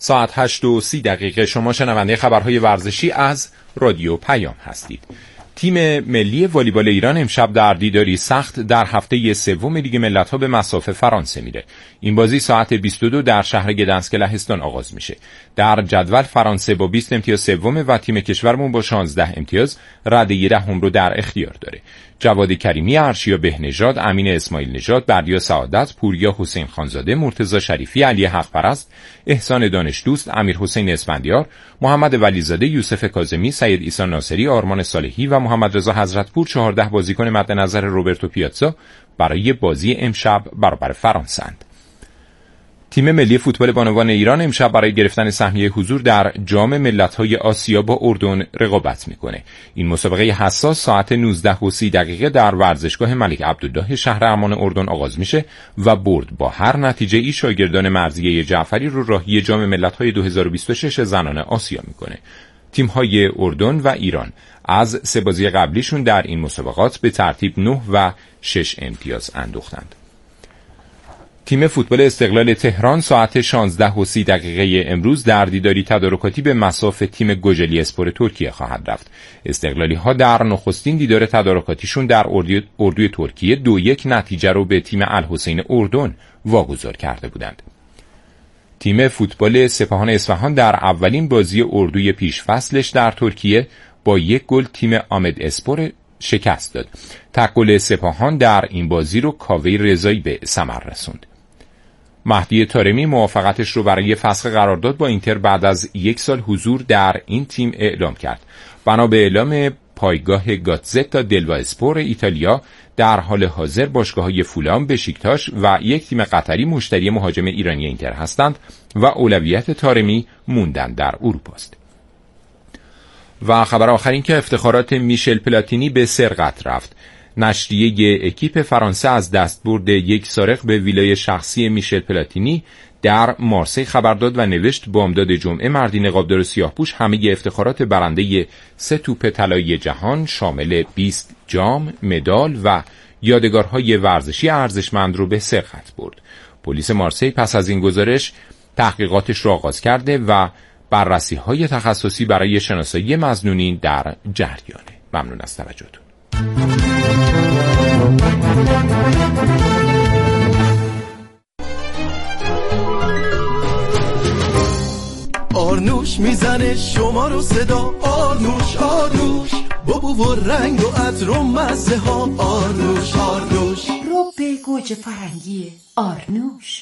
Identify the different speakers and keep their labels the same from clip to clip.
Speaker 1: ساعت 8:30 شما شنونده خبرهای ورزشی از رادیو پیام هستید. تیم ملی والیبال ایران امشب در دیداری سخت در هفته سوم لیگ ملت‌ها به مصاف فرانسه میره. این بازی ساعت 22 در شهر گدنسک لهستان آغاز میشه. در جدول فرانسه با 20 امتیاز سومه و تیم کشورمون با 16 امتیاز رده دهم رو در اختیار داره. جواد کریمی، ارشیا بهنژاد، امین اسماعیل نژاد، بردیا سعادت، پوریا حسین خانزاده، مرتضی شریفی، علی حق پرست، احسان دانش دوست، امیر حسین اسفندیار، محمد ولیزاده، یوسف کاظمی، سید عیسی ناصری، آرمان صالحی و محمد رضا حضرتپور 14 بازیکن مد نظر روبرتو پیاتزا برای بازی امشب برابر فرانسه اند. تیم ملی فوتبال بانوان ایران امشب برای گرفتن سهمیه حضور در جام ملت‌های آسیا با اردن رقابت میکنه. این مسابقه حساس ساعت 19:30 در ورزشگاه ملک عبدالله شهر عمان اردن آغاز میشه و برد با هر نتیجه ای شاگردان مرضیه جعفری رو راهی جام ملت‌های 2026 زنان آسیا میکنه. تیم‌های اردن و ایران از سه بازی قبلیشون در این مسابقات به ترتیب 9 و 6 امتیاز اندوختند. تیم فوتبال استقلال تهران ساعت 16:30 امروز در دیداری تدارکاتی به مصاف تیم گوجلی اسپور ترکیه خواهد رفت. استقلالی ها در نخستین دیدار تدارکاتیشون در اردوی ترکیه 2-1 نتیجه رو به تیم الحسین اردن واگذار کرده بودند. تیم فوتبال سپاهان اصفهان در اولین بازی اردوی پیش فصلش در ترکیه با 1 گل تیم آمد اسپور شکست داد. تک گل سپاهان در این بازی رو کاوه رضایی به ثمر رسوند. مهدی طارمی موافقتش رو برای فسخ قرارداد با اینتر بعد از 1 سال حضور در این تیم اعلام کرد. بنا به اعلام پایگاه گاتزتا دلوا اسپور ایتالیا، در حال حاضر باشگاه‌های فولام، بشیکتاش و یک تیم قطری مشتری مهاجم ایرانی اینتر هستند و اولویت طارمی موندن در اروپا است. و خبر آخر این که افتخارات میشل پلاتینی به سرقت رفت. نشریه اکیپ فرانسه از دستبرد یک سارق به ویلای شخصی میشل پلاتینی در مارسی خبر داد و نوشت بامداد جمعه مردی نقابدار سیاه‌پوش همه افتخارات برنده 3 توپ طلایی جهان شامل 20 جام، مدال و یادگارهای ورزشی ارزشمند رو به سرقت برد. پلیس مارسی پس از این گزارش تحقیقاتش را آغاز کرده و بررسی‌های تخصصی برای شناسایی مظنونین در جریانه. ممنون از توجهتون.
Speaker 2: آرنوش میزنه شما رو صدا، آرنوش آرنوش با بو و رنگ و عطر و مزه ها، آرنوش آرنوش
Speaker 3: رو به گوجه فرنگی آرنوش.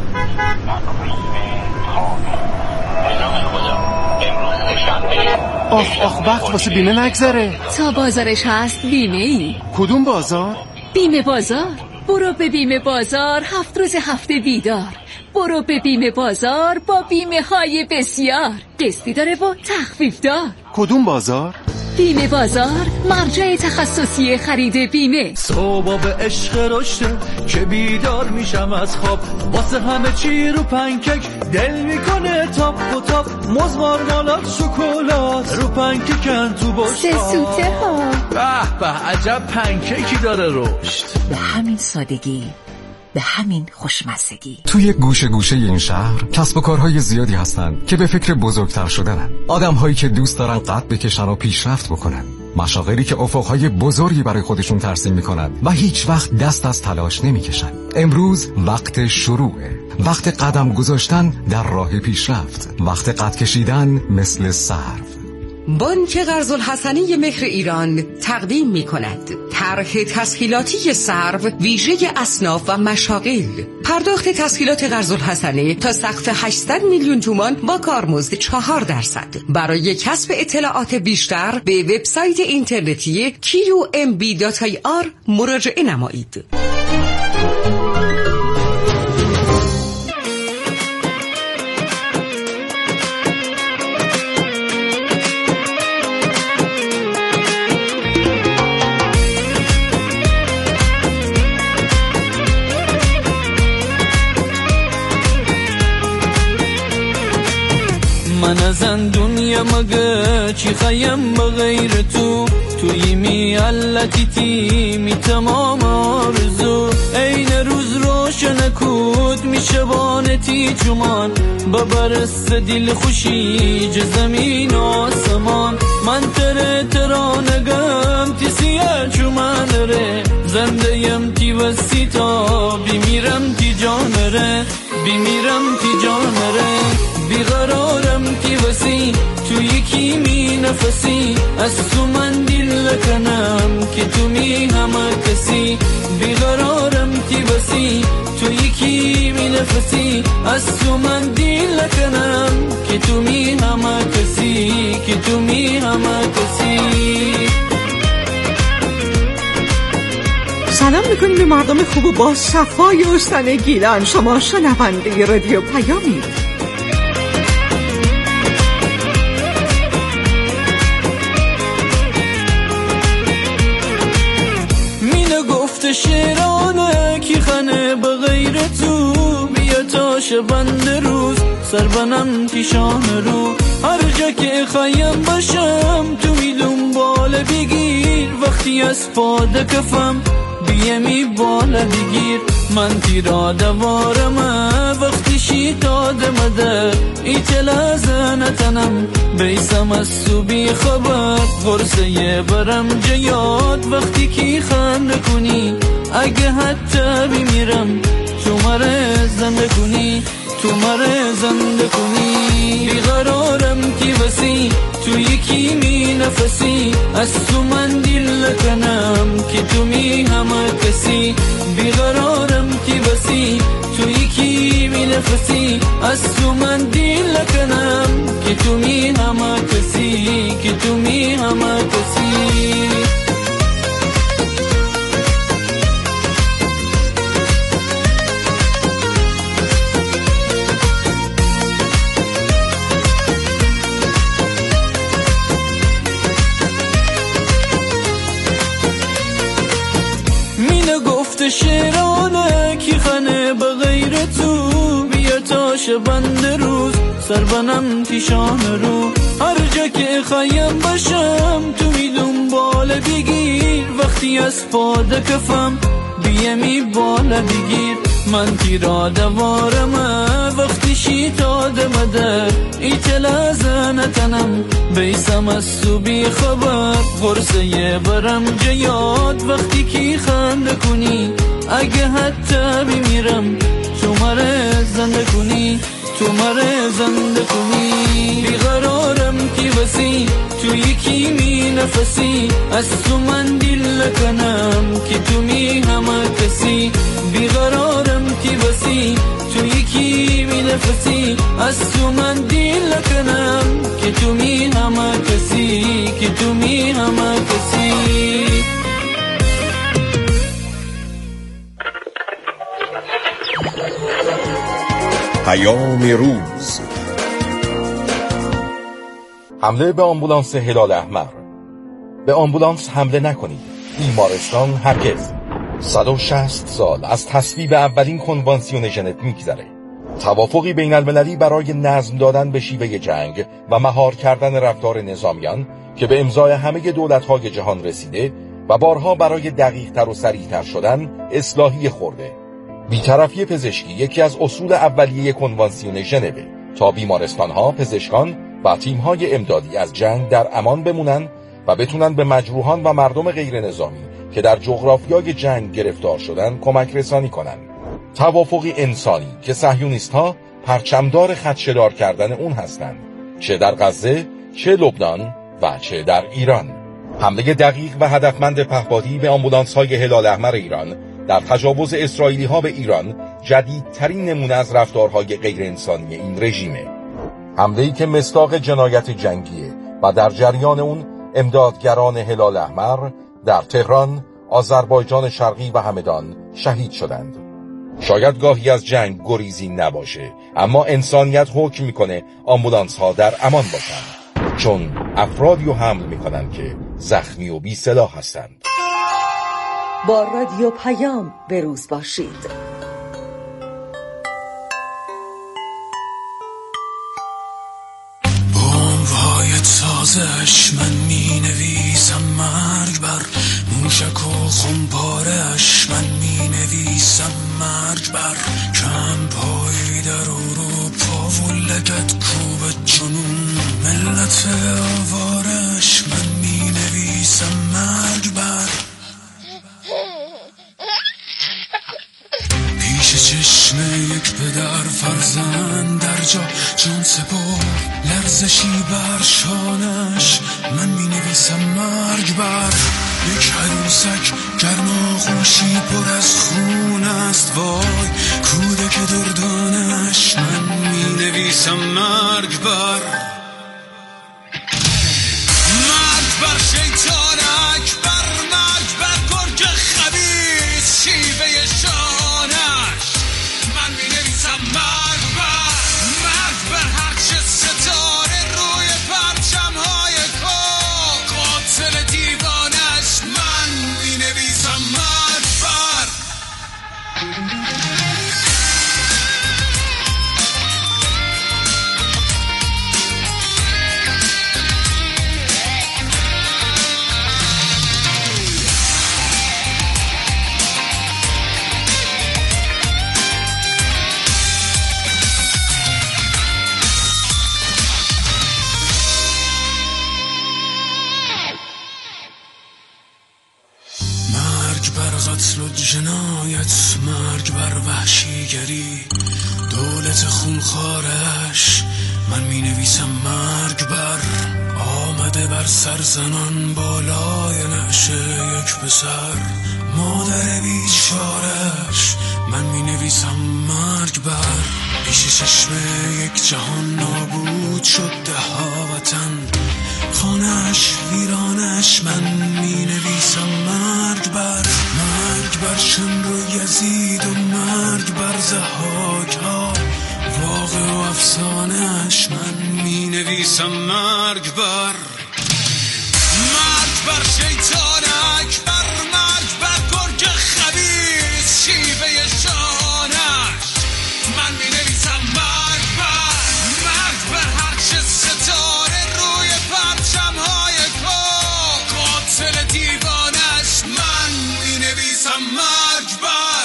Speaker 4: آخ وقت واسه بیمه نگذره.
Speaker 5: تا بازارش هست بیمه ای.
Speaker 4: کدوم بازار؟
Speaker 5: بیمه بازار. برو به بیمه بازار 7 روز هفته بیدار. برو به بیمه بازار با بیمه های بسیار، قسطی داره و تخفیف دار.
Speaker 4: کدوم بازار؟
Speaker 5: بیمه بازار، مرجع تخصصی خرید بیمه.
Speaker 2: صبح به عشق رشته که بیدار میشم از خواب، واسه همه چی رو پنکک دل میکنه تاپ و تاپ، موز مارمالاد شکلات رو پنککن تو بشقاب.
Speaker 5: 3 سوته ها.
Speaker 2: به عجب پنککی داره رشد.
Speaker 3: به همین سادگی، به همین خوشمزگی.
Speaker 6: توی گوشه گوشه این شهر کسب و کارهای زیادی هستن که به فکر بزرگتر شدنن. آدم‌هایی که دوست دارن قد بکشن و پیشرفت بکنن. مشاغلی که افقهای بزرگی برای خودشون ترسیم میکنن و هیچ وقت دست از تلاش نمیکشن. امروز وقت شروعه. وقت قدم گذاشتن در راه پیشرفت. وقت قد کشیدن مثل سرو.
Speaker 7: بانک قرض‌الحسنه مهر ایران تقدیم می‌کند طرح تسهیلاتی سرو ویژه اصناف و مشاغل. پرداخت تسهیلات قرض‌الحسنه تا سقف 800 میلیون تومان با کارمزد 4%. برای کسب اطلاعات بیشتر به وبسایت اینترنتی qmb.ir مراجعه نمایید.
Speaker 2: من ازن دنیا مگه چی خیم بغیر تو، توی می علتی می تمام آرزو، این روز روش شنکود میشوانتی جمان ببرست دل خوشی زمین آسمان من ترانگم تی سیه چومن ره زنده یم تی وسی تا بیمیرم تی جان ره بیمیرم تی جان ره بیقرارم تی وسی تو یکی می نفسی از تو من دل کنم که تو می همه کسی بیقرارم تی وسی تو یکی می نفسی از تو من دل کنم که تو می همه کسی که تو می همه کسی.
Speaker 8: سلام میکنیم به مردم خوب و با صفای استان گیلان. شما شنونده رادیو پیامید.
Speaker 2: شیرانه کی خانه بغیر تو بیا تا شبند روز سربنم پیشان رو هر جا که خوایم باشم تو میدون بالا بگیر وقتی از پاد کفم بیمی بالا بگیر من تیرا دوارم وقتی شیطاد مده ایتلازه نتنم بیسم از صوبی خبر غرصه برم جیاد وقتی کی خنده کنی اگه حتی بمیرم تو مره زنده کنی تو مره زنده کنی بیقرارم کی وسی تو یکی می نفسی از تو من دل کنم که تو می همه کسی بیقرارم کی وسی تو یکی می نفسی از تو من دل کنم که تو می همه کسی که تو می همه کسی. شیرانه کی خانه بغیر تو بیا تا شبند روز سربنم پیشان رو هر جا که خوایم باشم تو میدون بالا بگیر وقتی از پاد کفم بیمی بالا بگیر من تیرا دوارم وقتی شیطاد مده ایتلازه نتنم بیسم از صوبی خبر غرصه برم جیاد وقتی کی خنده کنی اگه حتی بمیرم تو مره زنده کنی تو مره زنده کنی بیقرارم کی وسی تو یکی می نفسی از تو من دل کنم که تو می همه کسی بیقرارم کی وسی تو یکی می نفسی از تو من دل کنم که تو می همه کسی که تو می همه کسی.
Speaker 9: پیام روز. حمله به آمبولانس هلال احمر. به آمبولانس حمله نکنید. بیمارستان هرگز. 160 سال از تصویب اولین کنوانسیون ژنو میگذره. توافقی بین المللی برای نظم دادن به شیوه جنگ و مهار کردن رفتار نظامیان که به امضای همه دولت‌های جهان رسیده و بارها برای دقیق‌تر و سریع‌تر شدن اصلاحی خورده. بی‌طرفی پزشکی یکی از اصول اولیه کنوانسیون ژنو تا بیمارستان‌ها، پزشکان و تیم‌های امدادی از جنگ در امان بمونن و بتونن به مجروحان و مردم غیر نظامی که در جغرافیای جنگ گرفتار شدن کمک رسانی کنن. توافقی انسانی که صهیونیست‌ها پرچمدار خدشه‌دار کردن اون هستند، چه در غزه، چه لبنان و چه در ایران. حمله دقیق و هدفمند پهپادی به آمبولانس‌های هلال احمر ایران در تجاوز اسرائیلی‌ها به ایران جدیدترین نمونه از رفتارهای غیر انسانی این رژیمه. حمله‌ای که مصداق جنایت جنگیه و در جریان اون امدادگران هلال احمر در تهران، آذربایجان شرقی و همدان شهید شدند. شاید گاهی از جنگ گریزی نباشه، اما انسانیت حکم میکنه آمبولانس‌ها در امان باشند، چون افرادی رو حمل میکنن که زخمی و بی سلاح هستند.
Speaker 3: با رادیو پیام به روز باشید.
Speaker 10: تازهش من می نویسم مرگ بر موشک و خمپارش من می نویسم
Speaker 2: می‌نویسم مرگ بر کمپایی در اروپا و لگد کوب جنون ملت آوارش. من می‌نویسم مرگ بر پیش چشم یک پدر فرزند در جا جان سپرد لرزشی بر شانش. من می‌نویسم مرگ بر یک عروسک گرماغوشی پر از خون است وای کودک دردانش. من می‌نویسم مرگ بر شیطانک بر مرگ بر گرگ خبیث شیوه شانش. من می‌نویسم مرگ بر هرچه ستاره روی پرچم‌های قاتل دیوانش. من می‌نویسم مرگ بر قتل و جنایت، مرگ بر وحشیگری دولت خونخوارش. من می نویسم مرگ بر آمده بر سرزنان بالای نعشه یک پسر مادر بیچارش. من می نویسم مرگ بر پیش چشم یک جهان نابود شد ده وطن خانه‌اش ویرانش. من می نویسم مرگ بر شمر و یزید و مرگ بر ضحاک ها واقع و افسانه‌اش. من می نویسم مرگ بر شیطانک بر مرگ بر گرگ خبیث شیوه شانش. من می نویسم مرگ بر هرچه ستاره روی پرچم‌های قاتل دیوانش. من می نویسم مرگ بر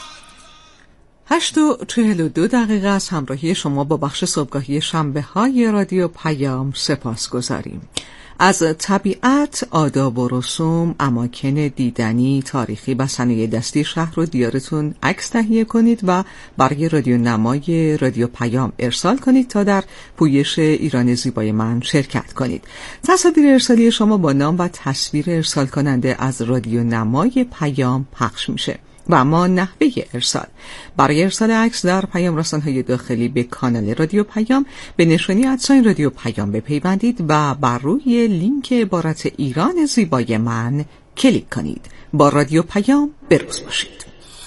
Speaker 8: 8:42 از همراهی شما با بخش صبحگاهی شنبه های رادیو پیام سپاس گذاریم. از طبیعت، آداب و رسوم، اماکن دیدنی، تاریخی و صنایع دستی شهر و دیارتون عکس تهیه کنید و برای رادیو نمای رادیو پیام ارسال کنید تا در پویش ایران زیبای من شرکت کنید. تصاویر ارسالی شما با نام و تصویر ارسال کننده از رادیو نمای پیام پخش میشه. و اما نحوه ارسال: برای ارسال عکس در پیام رسانه‌های داخلی به کانال رادیو پیام به نشانی ادساین رادیو پیام بپیوندید و بر روی لینک عبارت ایران زیبای من کلیک کنید. با رادیو پیام بروز باشید.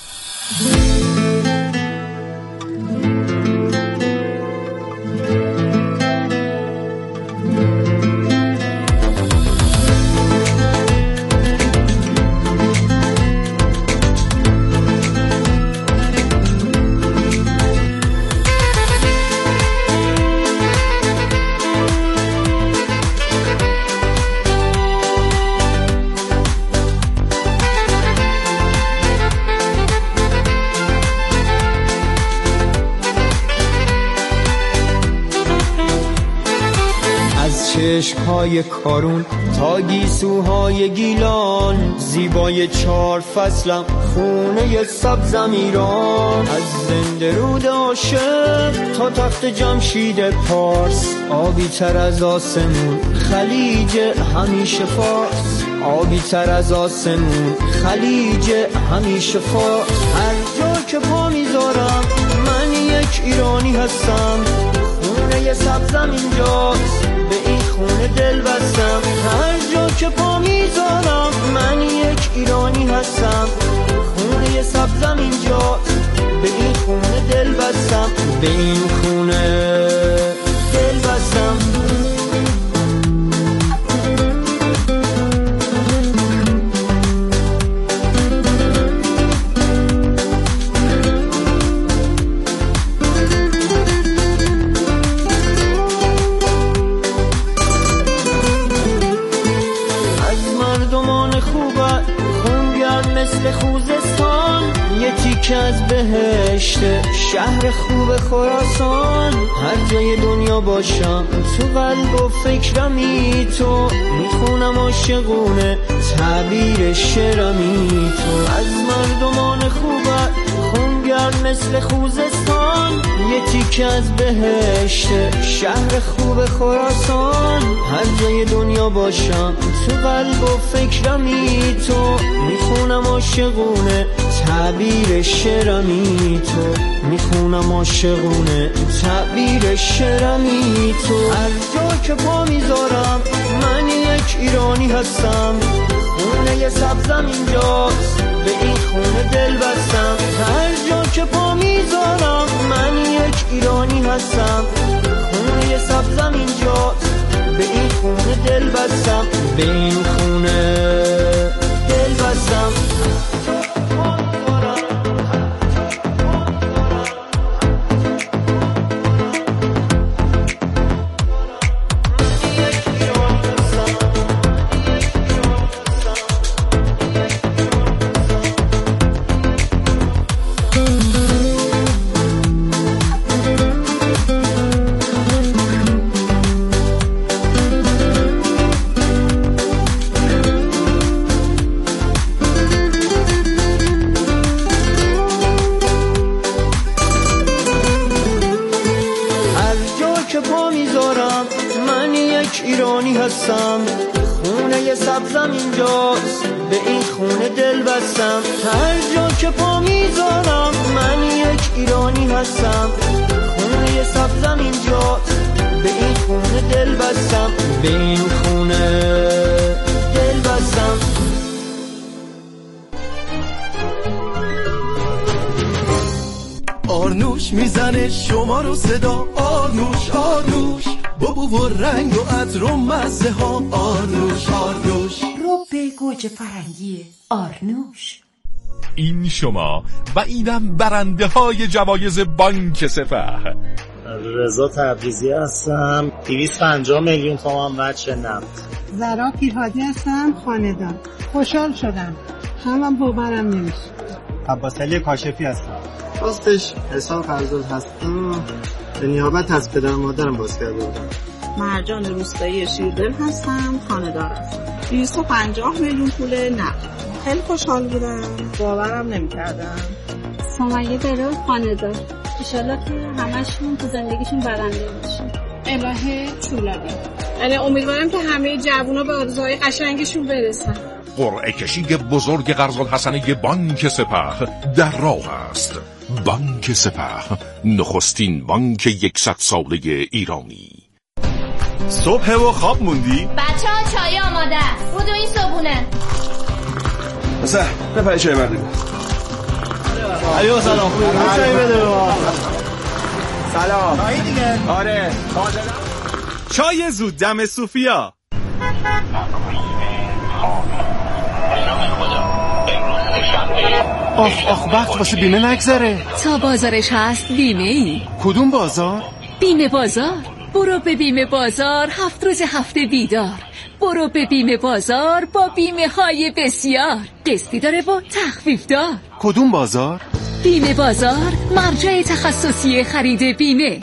Speaker 10: چشم‌های کارون تا گیسوهای گیلان، زیبای 4 فصلم خونه سبزم ایران. از زنده رود عاشق تا تخت جمشید پارس، آبی تر از آسمون خلیج همیشه فارس. آبی تر از آسمون خلیج همیشه فارس. هر جا که پا میذارم من یک ایرانی هستم، خونه سبزم اینجاست، به این خونه دل بستم. هر جا که پا میذارم من یک ایرانی هستم، خونه سبزم اینجاست، به این خونه دل بستم، به این خونه دل بستم. تیکه از بهشت شهر خوب خراسان. هر جای دنیا باشم تو قلب و فکرمی تو، میخونم عاشقونه تعبیر شعرمی تو. از مردمان خوبت خونگرد مثل خوزستان، یه تیکه از بهشت شهر خوب خراسان. هر جای دنیا باشم تو قلب و فکرمی تو، میخونم عاشقونه تعبیر شعرمی تو، میخونم عاشقونه تعبیر شعرمی تو. هر جا که پا میذارم من یک ایرانی هستم، خونه سبزم اینجاست به این خونه دل بستم. هر جا که پا میذارم من یک ایرانی هستم، خونه سبزم اینجاست به این خونه دل بستم، به این خونه دل بستم. ایرانی هستم، خونه سبزم اینجاست به این خونه دل بستم. هر جا که پا میذارم من یک ایرانی هستم، خونه سبزم اینجاست به این خونه دل بستم، به این خونه دل بستم.
Speaker 2: آرنوش میزنه شما رو صدا، آرنوش آرنوش با بو و رنگ و عطر و مزه ها. آرنوش آرنوش
Speaker 3: رو به گوجه فرنگی آرنوش.
Speaker 11: این شما و اینم برنده های جوایز بانک سپه.
Speaker 12: رضا تبریزی هستم، 250 میلیون تومان وجه نفت.
Speaker 13: زرا پیرهادی هستم، خانه‌دار. خوشحال شدم، همم باورم نمیشه.
Speaker 14: عباس علی کاشفی هستم، راستش حساب فرزاد هستم، به نیابت از پدر و مادرم باز کرده بودم.
Speaker 15: مرجان روستایی شیردل هستم، خانه‌دار هستم. 250 میلیون پول نقد. خیلی خوشحال بودم، باورم نمی‌کردم.
Speaker 16: سمیه برو خانه‌دار. انشالله که همشون تو زندگیشون برنده باشن.
Speaker 13: الهه چولابی. امیدوارم که همه جوونا به آرزوهای قشنگشون برسن.
Speaker 11: قرعه کشی بزرگ قرض‌الحسنه بانک سپه در راه است. بانک سپه، نخستین بانک 100 ساله ایرانی.
Speaker 4: صبح و خواب موندی؟
Speaker 17: بچه ها چای آماده است، بودو این صبونه.
Speaker 4: مثلا بپری چای بردیم.
Speaker 14: علیو سلام، چای بده با
Speaker 4: سلام.
Speaker 14: چای دیگه؟
Speaker 4: آره چای زود دم صوفیا. آخ وقت واسه بیمه نگذره.
Speaker 5: تا بازارش هست بیمه ای.
Speaker 4: کدوم بازار؟
Speaker 5: بیمه بازار. برو به بیمه بازار 7 روز هفته بیدار. برو به بیمه بازار با بیمه های بسیار. قسطی داره با تخفیف دار.
Speaker 4: کدوم بازار؟
Speaker 5: بیمه بازار، مرجع تخصصی خرید بیمه.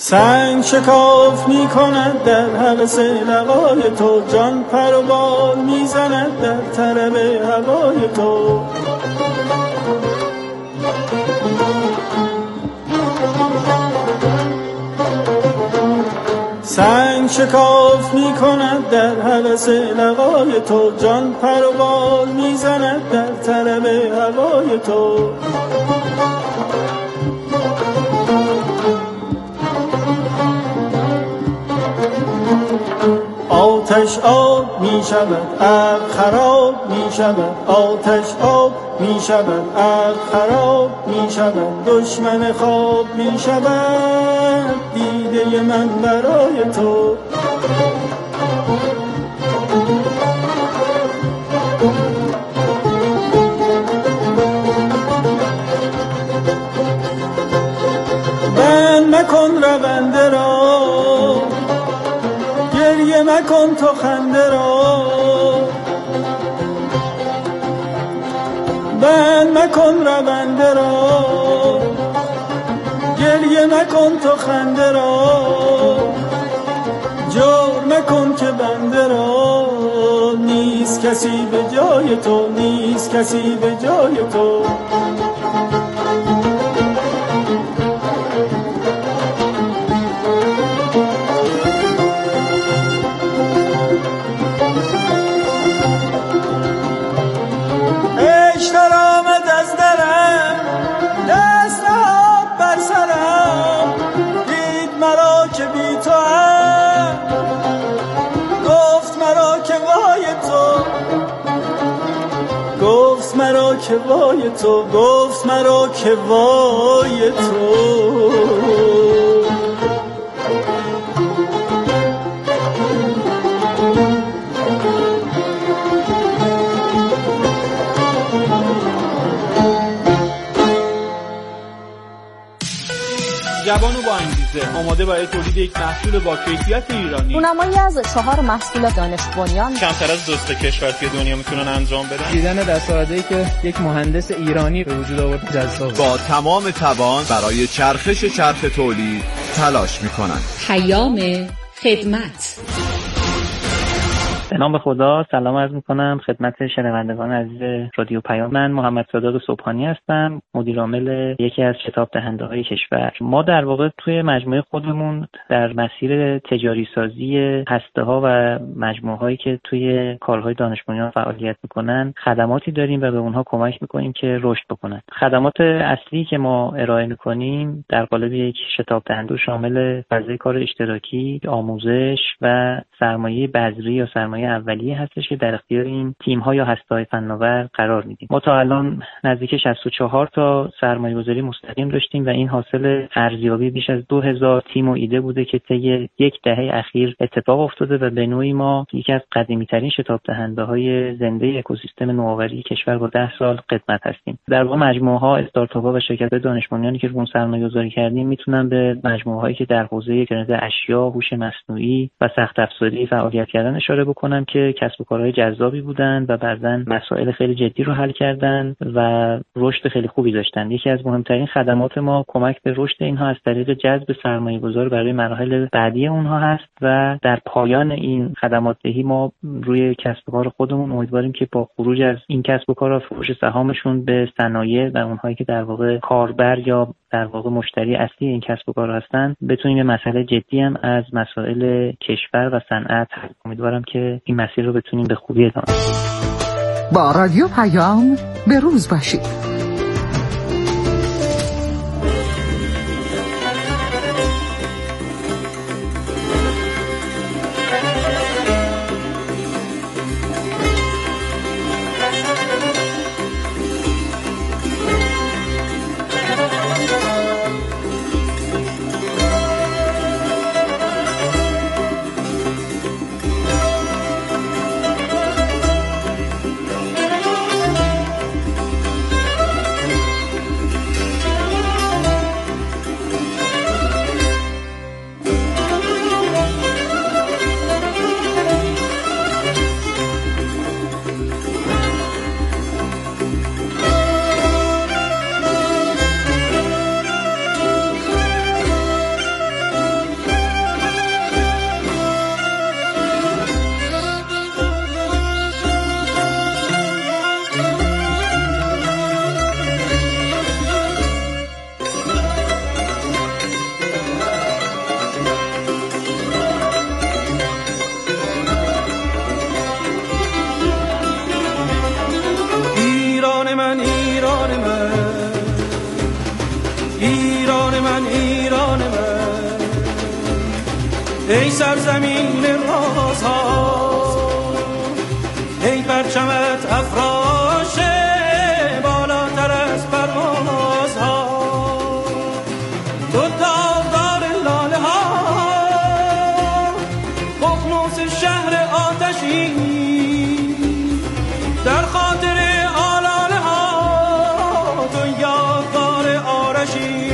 Speaker 10: سنگ شکاف می کند در حلقه لقای تو، جان پر و بال می زند در طلب هوای تو. سنگ شکاف می کند در حلقه لقای تو، جان پر و بال می زند در طلب هوای تو. آتش آب می شود عقل خراب می شود، آتش آب می شود عقل خراب می شود، دشمن خواب می شود دیده من برای تو. بند مکن رونده را، گریه مکن تو خنده را، بند مکن رونده را، گریه مکن تو خنده را، جور مکن که بنده را، نیست کسی به جای تو، نیست کسی به جای تو. که وای تو، گفت مرا که وای تو.
Speaker 4: جوان و با انگیزه، آماده برای تولید یک محصول با کیفیت ایرانی.
Speaker 18: رونمایی از 4 محصول دانش بنیان
Speaker 4: کمتر از 2 کشور توی دنیا میتونن انجام بدن.
Speaker 19: دیدن دستاوردهایی که یک مهندس ایرانی به وجود آورد جذاب.
Speaker 20: با تمام توان برای چرخش چرخ تولید تلاش میکنن.
Speaker 5: پیام خدمت.
Speaker 19: به نام خدا سلام عرض میکنم خدمت شنوندگان عزیز رادیو پیام. من محمد صادق صبحانی هستم، مدیر عامل یکی از شتاب دهنده‌های کشور. ما در واقع توی مجموعه خودمون در مسیر تجاری سازی هسته‌ها و مجموعه‌هایی که توی کارهای دانش بنیان فعالیت میکنن خدماتی داریم و به اونها کمک میکنیم که رشد بکنن. خدمات اصلی که ما ارائه میکنیم در قالب یک شتاب دهنده شامل فضای کار اشتراکی، آموزش و سرمایه بذری یا سرمایه اولیه هستش که در اختیار این تیم‌ها یا هسته‌های فناور قرار میدیم. ما تا الان نزدیک 64 تا سرمایه‌گذاری مستقیم داشتیم و این حاصل ارزیابی بیش از 2000 تیم و ایده بوده که طی یک دهه اخیر اتفاق افتاده و به نوعی ما یکی از قدیمی‌ترین شتاب دهنده‌های زنده اکوسیستم نوآوری کشور با 10 سال خدمت هستیم. در واقع مجموعه‌ها، استارتاپ‌ها و شرکت‌های دانش بنیانی که رو سرمایه‌گذاری کردیم میتونن به مجموعه‌هایی که در حوزه اینترنت اشیا، هوش مصنوعی و سخت افزاری فعالیت کردن اشاره بکنم که کسب و کارهای جذابی بودن و بعضن مسائل خیلی جدی رو حل کردن و رشد خیلی خوبی داشتن. یکی از مهمترین خدمات ما کمک به رشد اینها از طریق جذب سرمایه‌گذار برای مراحل بعدی اونها هست و در پایان این خدمات دهی ما روی کسب و کار خودمون امیدواریم که با خروج از این کسب و کار و فروش سهامشون به صنایع و اونهایی که در واقع کاربر یا در واقع مشتری اصلی این کسب و کار هستن بتونیم یه مسئله جدی هم از مسائل کشور و صنعت حل. امیدوارم که این مسیر رو بتونیم به خوبی ادامه بدیم.
Speaker 8: با رادیو پیام به روز باشید.
Speaker 2: زمین رازها، ای پرچمت افراشه بالاتر از پروازها، تو داغدار لاله ها، ققنوس شهر آتشی، در خاطر آلاله ها تو یادگار آرشی.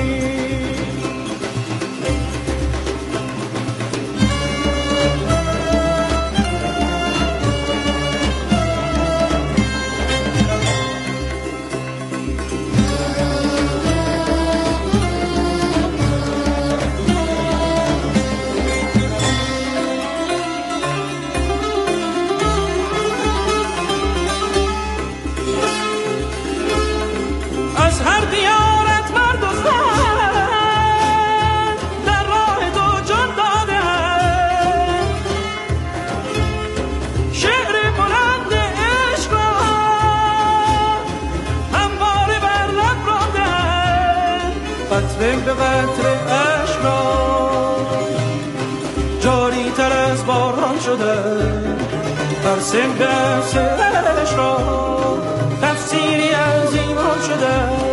Speaker 2: قطره به قطره عشق را جاری تر از باران شده، بر سن به عشق را تفسیری از ایمان شده.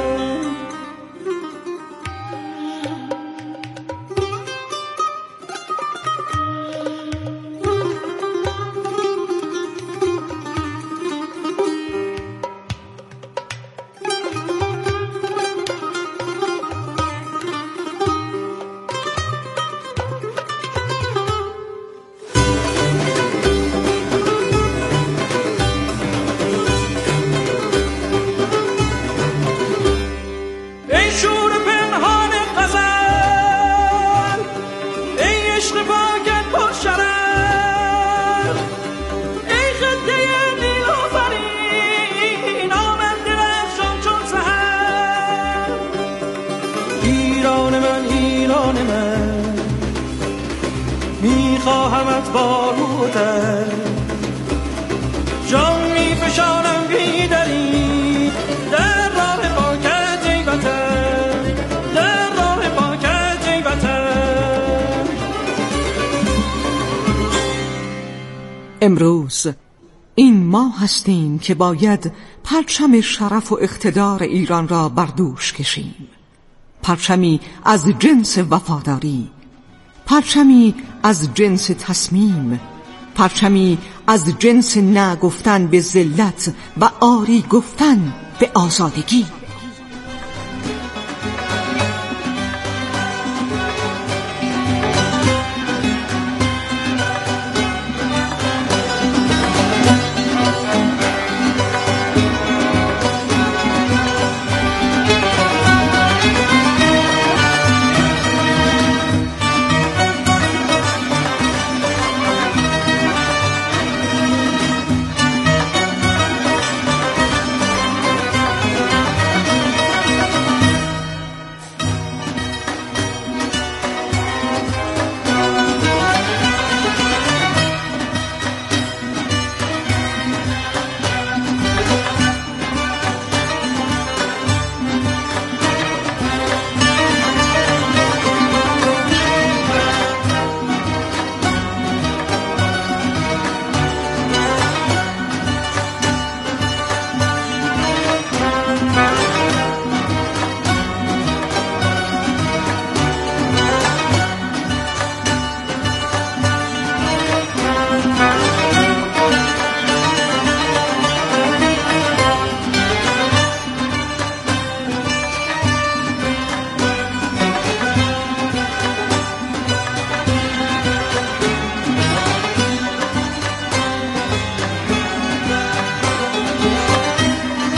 Speaker 2: میخواهمت بارودن جان میفشانم بیدری در راه پاکت ای وطن، در راه پاکت ای وطن.
Speaker 8: امروز این ما هستیم که باید پرچم شرف و اقتدار ایران را بر دوش کشیم، پرچمی از جنس وفاداری، پرچمی از جنس تصمیم، پرچمی از جنس نگفتن به ذلت و آری گفتن به آزادگی.